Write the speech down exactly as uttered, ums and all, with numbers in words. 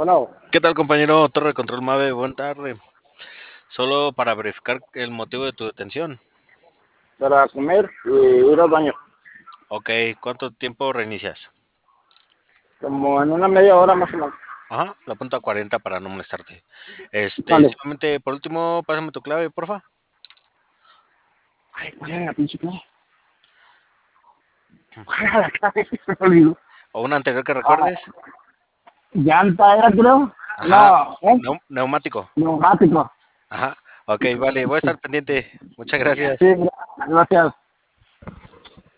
Bueno, ¿Qué tal, compañero Torre de Control Mave? Buenas tardes. Solo para verificar el motivo de tu detención. para comer y ir al baño. Ok, ¿cuánto tiempo reinicias? Como en una media hora más o menos. Ajá, la apunto a cuarenta para no molestarte. Este, Vale. solamente por último, pásame tu clave, porfa. Ay, ¿cuál era la pinche clave? ¿Cuál era la clave? Se me olvidó. O una anterior que Ah, recuerdes. llanta era, creo. Ajá, No, ¿eh? neu- neumático. Neumático. Ajá, ok, vale, voy a estar pendiente. Muchas gracias. Sí, gracias.